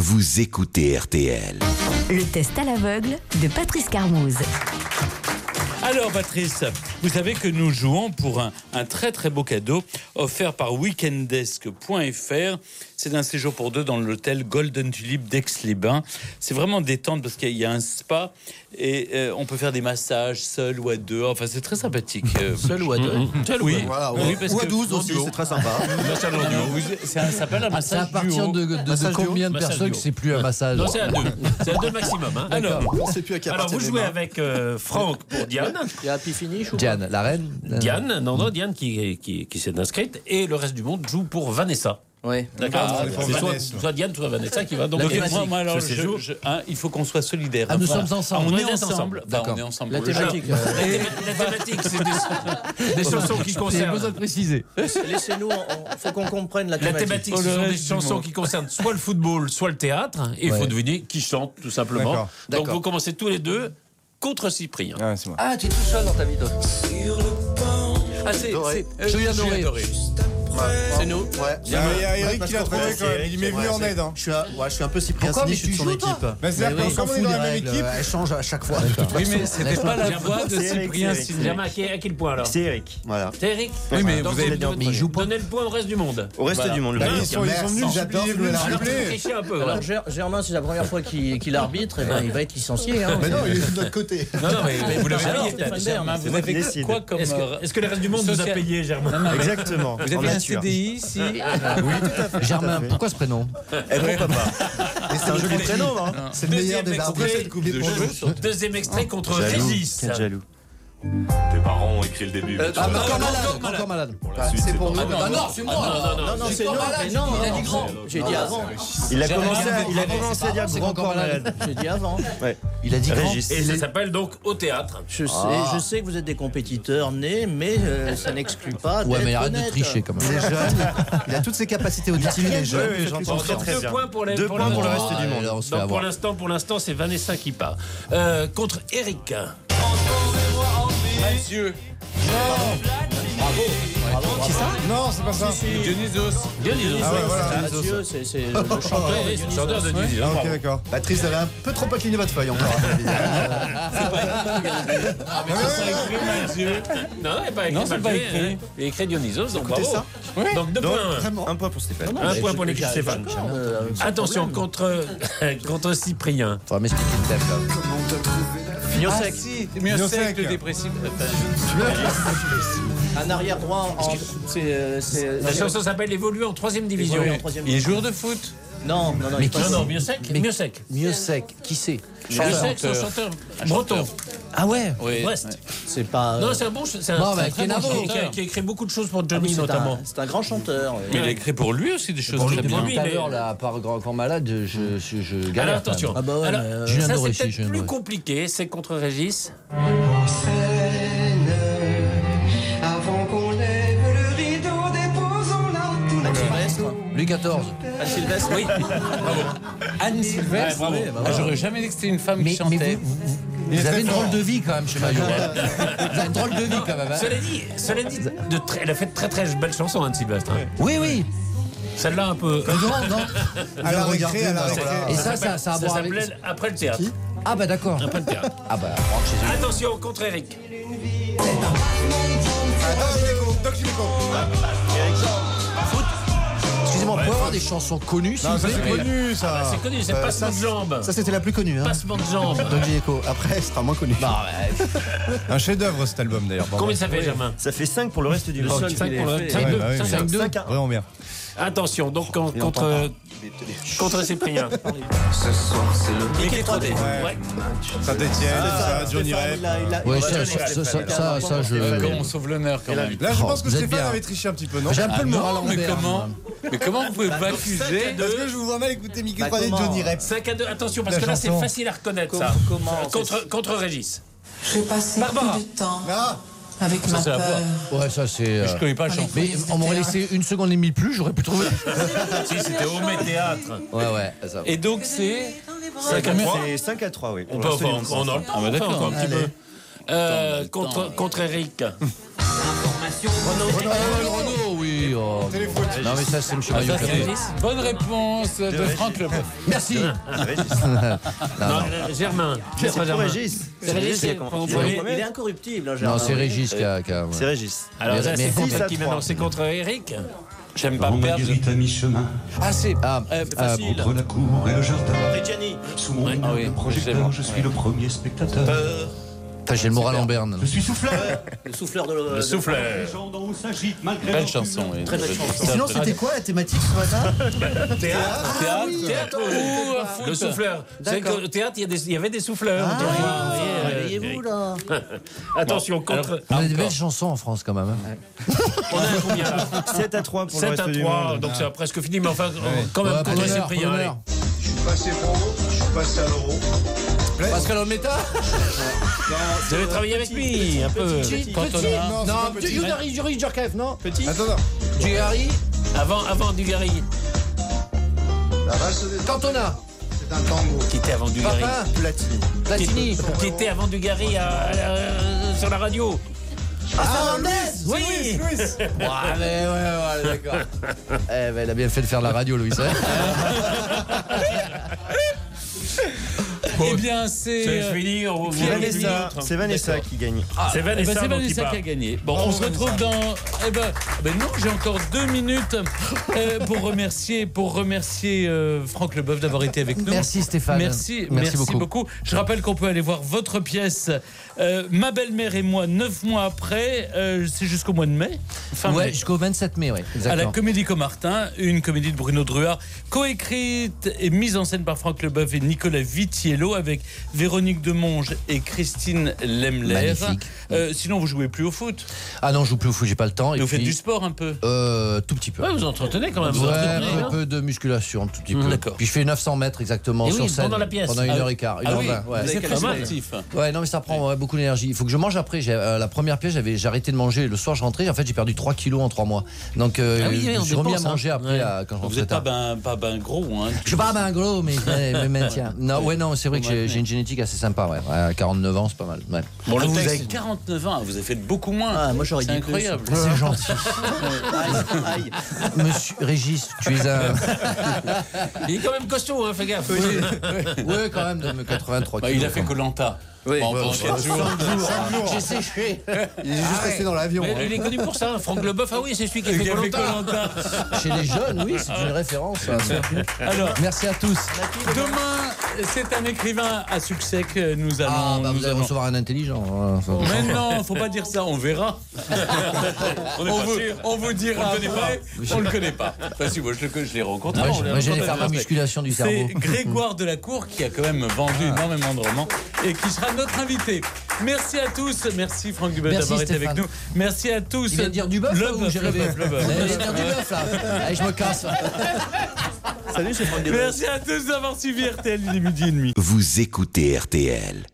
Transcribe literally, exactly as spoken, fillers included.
vous écoutez R T L. Le test à l'aveugle de Patrice Carmouze. Alors Patrice, vous savez que nous jouons pour un, un très très beau cadeau offert par weekendesk point f r. C'est un séjour pour deux dans l'hôtel Golden Tulip d'Aix-les-Bains. C'est vraiment détente parce qu'il y a un spa et euh, on peut faire des massages seul ou à deux. Enfin, c'est très sympathique. Seul ou à deux mmh. Seul oui. ou, voilà, oui, parce ou à que douze aussi, c'est très sympa. Ça s'appelle un Ah, c'est à massage partir duo. de, de, de combien de personnes que c'est plus un massage? Non, c'est à deux. C'est à deux maximum. Hein. Alors, on sait plus à alors vous jouez avec euh, Franck pour Diane. Il y a Happy Finish ou Diane, la reine. Diane, non, non, Diane qui, qui, qui s'est inscrite. Et le reste du monde joue pour Vanessa. Oui. D'accord. Ah, c'est soit, soit Diane, soit Vanessa qui va donc. Donc, thématique, moi, moi, alors, ce je, séjour. je, hein, il faut qu'on soit solidaires. Ah, nous Voilà. sommes ensemble. Ah, on, On est est ensemble. ensemble. Enfin, D'accord. on est ensemble. La pour le thématique. jeu. La, thé- la thématique, c'est des, des chansons qui J'ai besoin concernent. de préciser. Laissez-nous, il faut qu'on comprenne la La thématique. thématique, Oh, ce le sont des reste du chansons monde. qui concernent soit le football, soit le théâtre. Et il Ouais. faut deviner qui chante, tout simplement. D'accord. Donc D'accord. vous commencez tous les deux contre Cyprien. Ah, c'est moi. Ah, tu es tout seul dans ta vie, toi. Ah, c'est Doré. c'est- euh, Julien Julien Doré. C'est nous. Ouais. Il y a, il y a Eric parce qui l'a qu'en trouvé fait, quand même. c'est Il m'est venu Eric, en ouais, aide. Hein. Je suis, un, ouais, je suis un peu Cyprien Pourquoi Sini, mais je suis de tu son joues, toi équipe. Mais c'est-à-dire Mais que oui, comme on est dans la même équipe, Elle change à chaque fois. Oui, mais c'était pas la voix de C'est Eric, Cyprien c'est Eric. Sini. Germain, à quel- à quel point alors C'est Eric, voilà. C'est Eric. Oui, mais Donc, vous avez donnez- mais il joue pas. Donnez le point au reste du monde. Au reste Voilà. du monde, le bah, premier. ils sont, ils sont venus, J'adore il est venu jouer la me Alors, rappeler. tricher un peu. Voilà. Alors, Ger- Germain, c'est la première fois qu'il qu'il arbitre, et ben, il va être licencié. Hein. Mais non, il est de notre côté. Non, non, mais, mais vous l'avez Alors, payé. Stéphane Germain, Bern, vous moi qui avez décide. quoi comme... Est-ce euh, que, est-ce que le reste du monde vous a social- payé, Germain? Non, non, mais Exactement. Vous en avez un nature. C D I ici? Germain, pourquoi ce prénom? Eh, pourquoi pas? Et c'est un joli prénom, hein. C'est le meilleur des Pourquoi arbitres. cette coupe de cheveux? Deuxième extrait contre Jaloux. Régis. Quel jaloux. Tes parents ont écrit le début. mais tu Ah, vas- mais encore malade, encore malade. encore malade. Pour la suite, c'est pour pas nous. grave. Ah non, c'est moi. Non, non, non. Non, non, c'est pas non, malade, mais non, il a non, dit grand. J'ai dit avant. Il a commencé à, il a Germain, commencé à dire c'est grand encore corps malade. malade. J'ai dit avant. Ouais. Il a dit grand. Régis. Et ça s'appelle donc au théâtre. Je sais, Ah. je sais que vous êtes des compétiteurs nés, mais euh, ça n'exclut pas. Ouais, d'être mais arrête de honnête. tricher quand Il même. est jeune, il a toutes ses capacités auditives, il est jeune. Oui, oui, j'entends très très Deux bien. points pour les- Deux pour points le- pour le reste Ah, du là, monde. on se fait Donc pour avoir. l'instant, pour l'instant, c'est Vanessa qui part. Euh, contre Eric. Dieu. Qui ça Non, c'est pas ça. Dionysos. Dionysos. Ah ouais, voilà. Mathieu, c'est c'est le chanteur. Ouais, ouais, c'est le chanteur de Dionysos. Ah, ok, Bravo. d'accord. Patrice, vous avez un peu trop incliné votre feuille encore. Non, il n'a pas écrit Non, c'est pas Mathieu, écrit. hein. Il a écrit Dionysos, donc Écoutez bravo. ça. Donc deux Donc, points. un point pour Stéphane. Un point pour l'équipe Stéphane. Euh, sans Attention, problème. contre, contre Cyprien. Faudra m'expliquer le thème là. Ah Fignocek. si, mieux Mieux sec, sec. le dépressif. Un arrière droit. en- C'est. euh, c'est- La chanson s'appelle Évoluer en troisième division. Évoluer en troisième Il est joueur de foot. Non, non, non. Mais il qui passe- Non, non, mieux sec. Mais- Mieux sec. Mieux sec. Qui c'est? Mieux sec, c'est un chanteur. Breton. Ah ouais. Oui. Brest. C'est pas. Non, c'est un bon. C'est un Non, très, mais très bon Kenavo. chanteur qui a, qui a écrit beaucoup de choses pour Ah oui, Johnny c'est notamment. un- C'est un grand chanteur. oui. Mais il a écrit pour lui aussi des choses Pour très lui, bien. lui, tout à mais- l'heure, là, à part Grand Corps Malade, je, je, je, je galère. Alors quand même. attention. Ah bah ouais, Alors, mais, euh, Julien ça Doré, c'est si, peut-être Julien plus Doré. compliqué. C'est contre Régis. Avant qu'on lève le rideau, déposons-la tout Anne Sylvestre. Louis quatorze. Anne Sylvestre. Oui. Anne Sylvestre. bravo. Ah, j'aurais jamais dit que c'était une femme Mais, qui mais chantait. vous, vous, vous, vous avez une drôle de vie quand même chez Maillot. Vous avez une drôle de vie quand même. Hein. Cela dit, cela dit de très- elle a fait de très très belles chansons, Anne Sylvestre. hein. Oui, oui. Celle-là un peu. Non, non. À la récré, à la récré. Et ça, ça, ça a à Ça voir avec. s'appelait Après le théâtre. Ah bah d'accord. Après le théâtre. Ah bah rentre chez eux. Attention, contre Eric. Ah, Doc Gynéco, Doc Gynéco. Excusez-moi, on peut avoir des chansons connues s'il Non, vous ça plaît. c'est connu, ça. C'est connu, c'est Euh, Passement ça, de jambes. Ça, c'était la plus connue. Hein. Passement de jambes. Doc Gynéco. Après, ce sera moins connu. Non, mais Un chef-d'œuvre cet album d'ailleurs. pardon. Combien ça fait, Germain? Ça fait cinq pour le reste du monde. seul cinq qu'il pour ait le- fait. cinq deux, Ouais, bah oui, cinq mais- deux. cinq à- Vraiment bien. Attention, donc con- Il entend contre, contre Cyprien. Ce soir, c'est le Mickey trois D. Ouais. Ouais. Saint-Etienne, ça, Johnny Stéphane, Rep. il a- il a- ouais, il ça, a- ça, ça, ça, ça, ça, je. Comment on sauve l'honneur quand même. Là, je pense que vous êtes Stéphane bien. avait triché un petit peu, non? J'ai un peu Ah le moral non, en mais l'air, comment moi. Mais comment vous pouvez m'accuser? Parce que je vous vois mal écouter Mickey Bah, trois D de comment Johnny Rep. cinq à deux. Attention, parce La que là, c'est chanson. facile à reconnaître, ça. Comment- comment Contre, contre Régis. J'ai passé Barbara. plus de temps Ah, avec Ça, ma c'est la peur. Ouais, ça c'est. euh, Je connais pas la chanson. Mais on m'aurait laissé une seconde et demie de plus, j'aurais pu trouver. Si, c'était au Met Théâtre. Ouais, ouais. Ça. Et donc c'est cinq à trois. C'est cinq à trois, oui. On Pour peut le reste encore, du monde, on a c'est le ça. temps, bah on fait d'accord. encore un petit Allez. peu. Euh, Dans le contre, temps. contre Eric. Euh, Renaud, oui. oh. oh. Téléfoot. Non, mais ça, c'est M. Ah, Maillot. ça, c'est bonne réponse de Franck Leboeuf. Merci. Non, euh, Germain. C'est pas pour Germain. Régis. C'est Régis qui a Il commencé. est- il est incorruptible, hein, Non, Gérard. c'est Régis qui a. qui a- ouais. C'est Régis. Alors, Mais- là, mais- c'est contre six à qui trois. maintenant? C'est contre Eric. J'aime pas me perdre. Marguerite à mi-chemin, Ah, c'est Ah, euh, ah, facile. entre la cour et le jardin. Reggiani. Sous mon Ah oui, énorme projecteur, je suis le premier spectateur. Enfin, j'ai le moral en berne. Je suis souffleur. Le souffleur de Le de- souffleur. Les gens d'en haut s'agitent malgré Belle leur chanson. oui. Très belle chanson. Sinon, c'était quoi la thématique ce matin? Théâtre, théâtre ou euh, foot. Le souffleur. C'est D'accord. qu'au théâtre, il y, a des- il y avait des souffleurs. Ah, Vous voyez, euh, réveillez-vous là. Attention, contre. On a des encore. belles chansons en France quand même. hein. On a un combien là? sept à trois pour le sept à reste du trois, monde. donc c'est presque fini, mais enfin, quand même, Ouais, pour contre l'honneur, pour Cyprien. allez. l'honneur. Je suis passé pro, je suis passé à l'euro. Pascal Olmeta. Vous avez travaillé avec lui un peu. Quand on a- Non, Yuri Yuri Djurkaev, non Petit. Attends, non. Dugarry. Avant, avant Dugarry. La valse des temps, Cantona. c'est un tango. Qui était avant Dugarry? Papin. Platini. Platini. Qui, qui était avant Dugarry à- à- à- sur la radio. Ah, Fernandez. Oui. Ouais, mais ouais, ouais, d'accord. Eh ben, il a bien fait de faire de la radio, Louis. hein. Eh bien, c'est. C'est euh, fini. on- qui vous- a Vanessa, gagné c'est Vanessa qui gagne. C'est Eh ben, Vanessa, c'est donc, Vanessa qui qui a part. gagné. Bon, on se retrouve dans. Eh ben, ben non, j'ai encore deux minutes euh, pour remercier, pour remercier euh, Franck Leboeuf d'avoir été avec nous. Merci Stéphane. Merci, merci, Merci beaucoup. beaucoup. Je rappelle qu'on peut aller voir votre pièce, euh, Ma belle-mère et moi, neuf mois après. euh, c'est jusqu'au mois de mai. Fin Ouais, mai. jusqu'au vingt-sept mai, oui. À la Exactement. Comédie Comartin, une comédie de Bruno Druard, coécrite et mise en scène par Franck Leboeuf et Nicolas Vitiello, avec Véronique Demonge et Christine Lemler. Magnifique. Euh, sinon, vous jouez plus au foot. Ah non, je joue plus au foot, j'ai pas le temps. Et Et vous faites puis, du sport un peu. euh, tout petit peu. Ouais, vous entretenez quand même. Vous Ouais, entretenez, un hein. peu de musculation, tout petit peu. D'accord. Puis je fais neuf cents mètres exactement Et sur oui, scène. pendant la pièce. Pendant une Ah heure oui. et quart, une Ah heure oui, vingt. Ouais. vous êtes très pas mal. sportif. Ouais, non, mais ça prend ouais, beaucoup d'énergie. Il faut que je mange après. J'ai, euh, la première pièce, j'avais, j'ai arrêté de manger. Le soir, je rentrais. En fait, j'ai perdu trois kilos en trois mois. Donc, euh, Ah oui, oui, je on me suis remis à dépense, manger hein. après Ouais. à- quand je Vous rentrais n'êtes pas tard. ben, pas ben gros. Hein. Je suis pas ben gros, mais je me maintiens. Non, ouais, non, c'est vrai que j'ai, j'ai une génétique assez sympa. Ouais. Ouais, à quarante-neuf ans, c'est pas mal. Ouais. Bon, le vous texte, avez c'est- quarante-neuf ans, vous avez fait beaucoup moins. Ah, moi, j'aurais C'est dit plus. incroyable. C'est gentil. Aïe, aïe. Monsieur Régis, tu es un. Il est quand même costaud, hein, fais gaffe. Ouais, quand même, de quatre-vingt-trois Bah, kilos. il a fait Koh-Lanta. Oui. Bon, pendant quatre jours. J'ai séché. Il est juste resté dans l'avion. Mais hein. il est connu pour ça, Franck Leboeuf. Ah oui, c'est celui qui a fait Il a fait Koh-Lanta. Koh-Lanta. Chez les jeunes, oui, c'est une référence. Alors, Merci à tous. demain, c'est un écrivain à succès que nous allons. Ah, bah, nous vous allez allons- recevoir un intelligent. hein. Enfin, Mais non, faut pas dire ça, on verra. On est on, pas vous, sûr. on vous dira après, on le connaît pas. Enfin, si, moi, je, le- je l'ai rencontré. Moi, on je- l'a moi, j'allais rencontré. faire ma musculation du C'est cerveau. Grégoire Delacour qui a quand même vendu énormément de romans et qui sera notre invité. Merci à tous, merci Franck Dubœuf Merci, d'avoir été Stéphane. avec nous. Merci à tous. Il vient de dire du bœuf, Le là, ou bœuf, j'ai le rêvé bœuf, le bœuf. Il vient de dire du bœuf, là. Allez, je me casse. Salut, c'est Franck Dubœuf. Merci à tous d'avoir suivi R T L, il est midi et demi. Vous écoutez R T L.